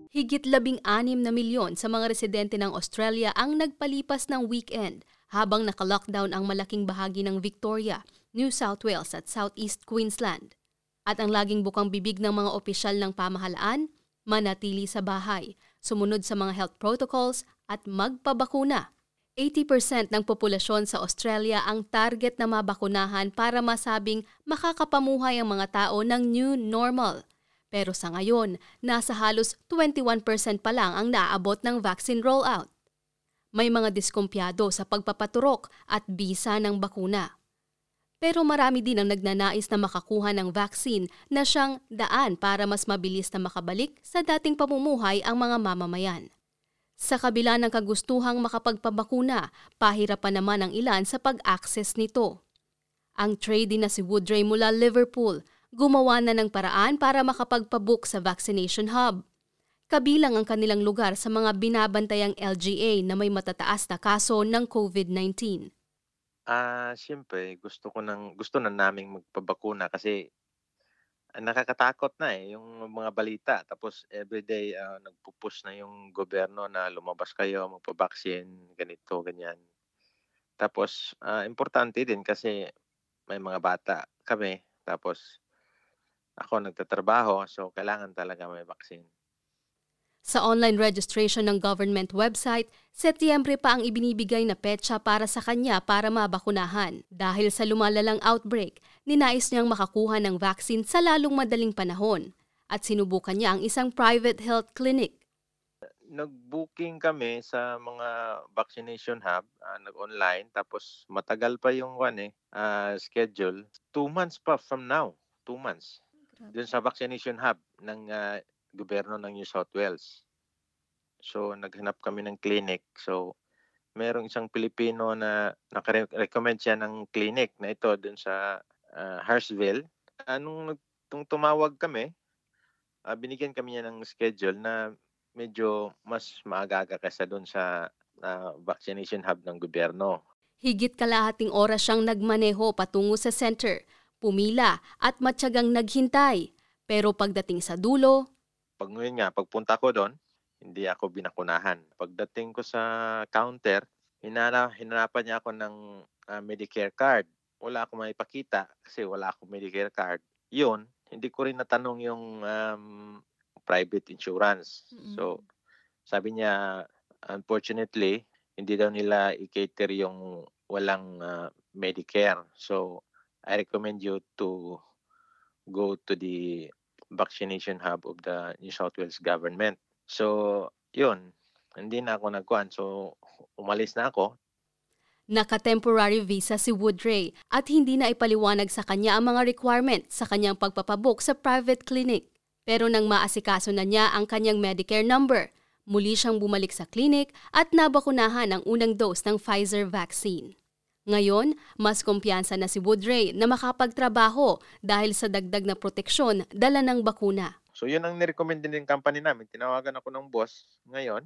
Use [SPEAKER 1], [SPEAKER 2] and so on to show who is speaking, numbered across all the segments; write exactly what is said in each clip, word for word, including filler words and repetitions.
[SPEAKER 1] Higit labing anim na milyon sa mga residente ng Australia ang nagpalipas ng weekend habang naka-lockdown ang malaking bahagi ng Victoria, New South Wales at South East Queensland. At ang laging bukang bibig ng mga opisyal ng pamahalaan, manatili sa bahay, sumunod sa mga health protocols at magpabakuna. eighty percent ng populasyon sa Australia ang target na mabakunahan para masabing makakapamuhay ang mga tao ng new normal. Pero sa ngayon, nasa halos twenty-one percent pa lang ang naaabot ng vaccine rollout. May mga diskumpiyado sa pagpapaturok at bisa ng bakuna. Pero marami din ang nagnanais na makakuha ng vaccine na siyang daan para mas mabilis na makabalik sa dating pamumuhay ang mga mamamayan. Sa kabila ng kagustuhang makapagpabakuna, pahirapan naman ang ilan sa pag-access nito. Ang tradie na si Woodray mula Liverpool, gumawa na ng paraan para makapagpabook sa vaccination hub. Kabilang ang kanilang lugar sa mga binabantayang L G A na may matataas na kaso ng COVID nineteen.
[SPEAKER 2] Ah, siyempre gusto ko ng gusto na naming magpabakuna kasi ah, nakakatakot na eh yung mga balita. Tapos everyday ah, nagpo-push na yung gobyerno na lumabas kayo, magpa-vaccine, ganito, ganyan. Tapos ah, importante din kasi may mga bata kami. Tapos ako nagtatrabaho, so kailangan talaga may vaccine.
[SPEAKER 1] Sa online registration ng government website, Setyembre pa ang ibinibigay na petsa para sa kanya para mabakunahan. Dahil sa lumalalang outbreak, ninais niyang makakuha ng vaccine sa lalong madaling panahon at sinubukan niya ang isang private health clinic.
[SPEAKER 2] Nag-booking kami sa mga vaccination hub, ah, nag-online, tapos matagal pa yung one, eh, ah, schedule. Two months pa from now, two months. Doon sa vaccination hub ng uh, gobyerno ng New South Wales. So, naghanap kami ng clinic. So, merong isang Pilipino na naka-recommend siya ng clinic na ito doon sa uh, Hurstville. Anong nung tumawag kami, uh, binigyan kami niya ng schedule na medyo mas maaga kaysa doon sa uh, vaccination hub ng gobyerno.
[SPEAKER 1] Higit kalahating oras siyang nagmaneho patungo sa center. Pumila at matyagang naghintay. Pero pagdating sa dulo,
[SPEAKER 2] pag ngayon nga, pagpunta ko doon, hindi ako binakunahan. Pagdating ko sa counter, hinana, hinanapan niya ako ng uh, Medicare card. Wala akong maipakita kasi wala akong Medicare card. Yun, hindi ko rin natanong yung um, private insurance. Mm-hmm. So, sabi niya, unfortunately, hindi daw nila i-cater yung walang uh, Medicare. So, I recommend you to go to the vaccination hub of the New South Wales government. So, yun. Hindi na ako nagkuhan. So, umalis na ako.
[SPEAKER 1] Naka-temporary visa si Woodray at hindi na ipaliwanag sa kanya ang mga requirement sa kanyang pagpapabook sa private clinic. Pero nang maasikaso na niya ang kanyang Medicare number, muli siyang bumalik sa clinic at nabakunahan ang unang dose ng Pfizer vaccine. Ngayon, mas kumpiyansa na si Woodray na makapagtrabaho dahil sa dagdag na proteksyon dala ng bakuna.
[SPEAKER 2] So yun ang nirecommend din ng company namin. Tinawagan ako ng boss ngayon.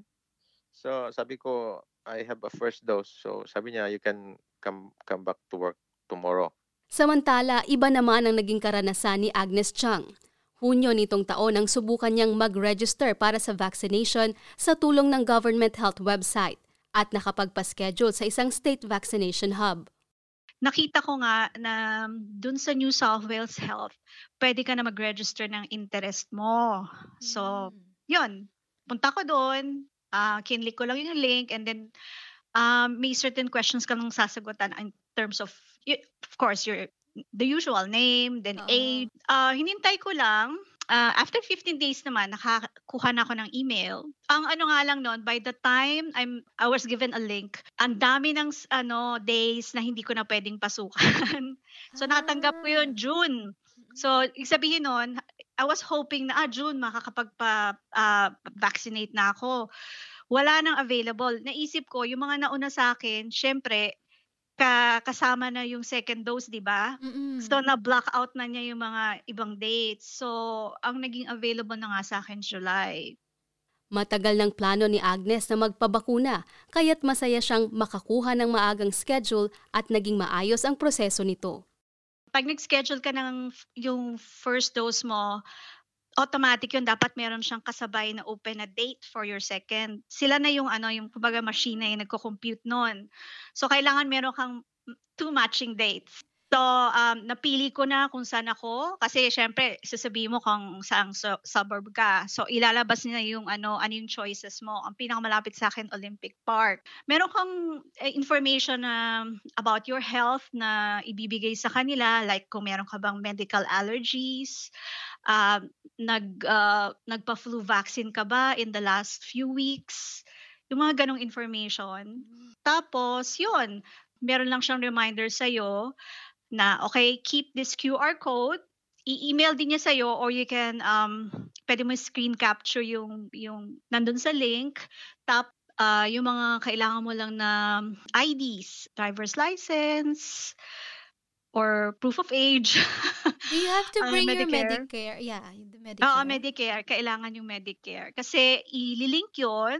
[SPEAKER 2] So sabi ko, I have a first dose. So sabi niya, you can come, come back to work tomorrow.
[SPEAKER 1] Samantala, iba naman ang naging karanasan ni Agnes Chang. Hunyo nitong taon ang subukan niyang mag-register para sa vaccination sa tulong ng government health website at nakapagpa-schedule sa isang state vaccination hub.
[SPEAKER 3] Nakita ko nga na dun sa New South Wales Health, pwede ka na mag-register ng interest mo. So, yun. Punta ko doon, uh, kinlik ko lang yung link, and then um, may certain questions ka nang sasagutan in terms of, of course, your the usual name, then uh-huh. age. Uh, hinintay ko lang. Uh, after fifteen days naman, nakakuha na ako ng email. Ang ano nga lang noon, by the time I'm, I was given a link, ang dami ng ano, days na hindi ko na pwedeng pasukan. So, natanggap ko yun June. So, ibig sabihin nun, I was hoping na, ah, June, makakapag-vaccinate uh, na ako. Wala nang available. Naisip ko, yung mga nauna sa akin, syempre, ka kasama na yung second dose, di ba? So, na-block out na niya yung mga ibang dates. So, ang naging available na nga sa akin, July.
[SPEAKER 1] Matagal ng plano ni Agnes na magpabakuna, kaya't masaya siyang makakuha ng maagang schedule at naging maayos ang proseso nito.
[SPEAKER 3] Pag nag-schedule ka ng yung first dose mo, automatic yun, dapat meron siyang kasabay na open na date for your second. Sila na yung ano, yung kumbaga machine na yung nagko-compute nun. So kailangan meron kang two matching dates. So um, napili ko na kung saan ako kasi syempre sasabihin mo kung saang su- suburb ka. So ilalabas nila yung ano, ano yung choices mo. Ang pinakamalapit sa akin, Olympic Park. Meron kang eh, information na about your health na ibibigay sa kanila, like kung meron ka bang medical allergies, uh, nag uh, nagpa-flu vaccine ka ba in the last few weeks, yung mga ganong information. Tapos yun, meron lang siyang reminder sa'yo na okay, keep this Q R code, i-email din niya sa'yo or you can, um, pwede mo screen capture yung, yung nandun sa link. Tap, uh, yung mga kailangan mo lang na I Ds, driver's license, or proof of age.
[SPEAKER 1] Do you have to
[SPEAKER 3] Uh,
[SPEAKER 1] bring your
[SPEAKER 3] Medicare.
[SPEAKER 1] Medicare? Yeah, the Medicare.
[SPEAKER 3] Oo, Medicare. Kailangan yung Medicare. Kasi ililink yun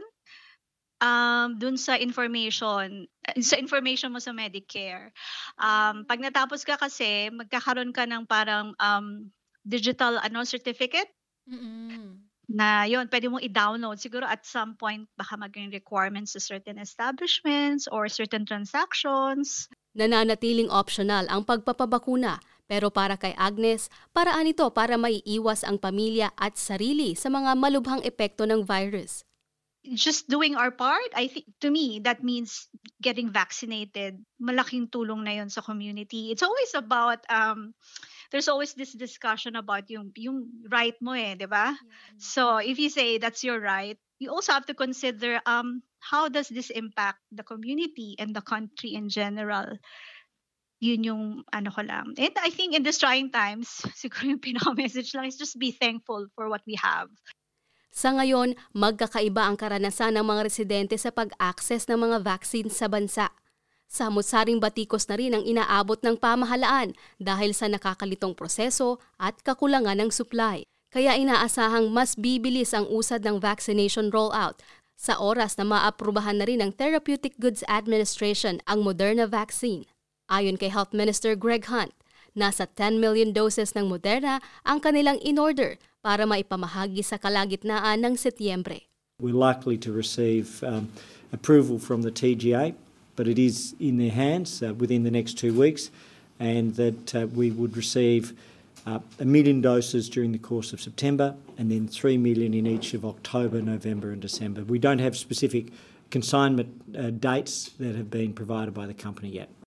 [SPEAKER 3] um, dun sa information, eh, sa information mo sa Medicare. Um, pag natapos ka kasi, magkakaroon ka ng parang um, digital ano certificate
[SPEAKER 1] Mm-mm.
[SPEAKER 3] na yun, pwede mong i-download. Siguro at some point, baka maging requirements sa certain establishments or certain transactions.
[SPEAKER 1] Nananatiling optional ang pagpapabakuna, pero para kay Agnes, paraan ito para maiiwas ang pamilya at sarili sa mga malubhang epekto ng virus.
[SPEAKER 3] Just doing our part, I think, to me, that means getting vaccinated. Malaking tulong na yun sa community. It's always about, um, there's always this discussion about yung, yung right mo eh, di ba? So if you say that's your right, you also have to consider um, how does this impact the community and the country in general. Yun yung ano ko lang. And I think in these trying times, siguro yung pinaka-message lang is just be thankful for what we have.
[SPEAKER 1] Sa ngayon, magkakaiba ang karanasan ng mga residente sa pag-access ng mga vaccines sa bansa. Samot-saring batikos na rin ang inaabot ng pamahalaan dahil sa nakakalitong proseso at kakulangan ng supply. Kaya inaasahang mas bibilis ang usad ng vaccination rollout sa oras na maaprubahan na rin ng Therapeutic Goods Administration ang Moderna vaccine. Ayon kay Health Minister Greg Hunt, nasa ten million doses ng Moderna ang kanilang in-order para maipamahagi sa kalagitnaan ng Setyembre.
[SPEAKER 4] We're likely to receive um, approval from the T G A, but it is in their hands uh, within the next two weeks, and that uh, we would receive uh, a million doses during the course of September, and then three million in each of October, November and December. We don't have specific consignment uh, dates that have been provided by the company yet.